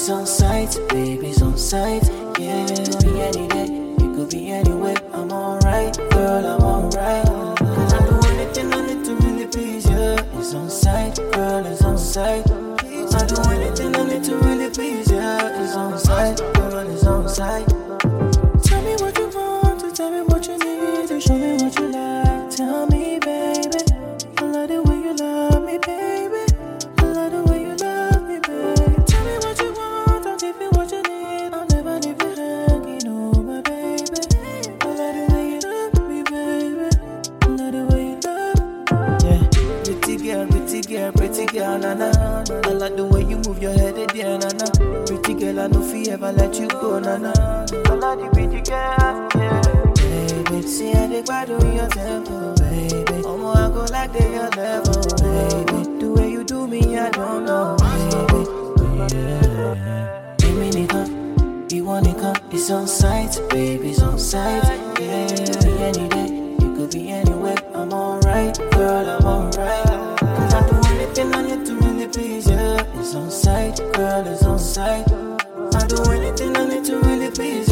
it's on sight, baby, it's on sight. Yeah, it could be any day, it could be anywhere. I'm alright, girl, I'm alright. Cause I do anything I need to really please you. It's on sight, girl, it's on sight. I do anything I need to really please you. It's on sight, girl, it's on sight. Tell me what you want, tell me what you need, show me what you like. Tell me, baby, I love the way you love me, baby. I love the way you love me, baby. Tell me what you want, I'll give you what you need. I'll never leave you hanging, oh my baby. I love the way you love me, baby. I love the way you love me. Yeah, pretty girl, na na. I like the way you move your head, yeah, na na. Pretty girl, I know fi ever let you go, na na. I like the pretty girl, yeah. Baby, see how they bad on your tempo, baby. I go like they your level, baby. The way you do me, I don't know, baby. Yeah. Give me nigga, you want nigga, it's on sight, baby, it's on sight. Yeah, it could be any day, it could be anywhere. I'm alright, girl, I'm alright. Cause I do anything I need to really please you. It's on sight, girl, it's on sight. I do anything I need to really please you.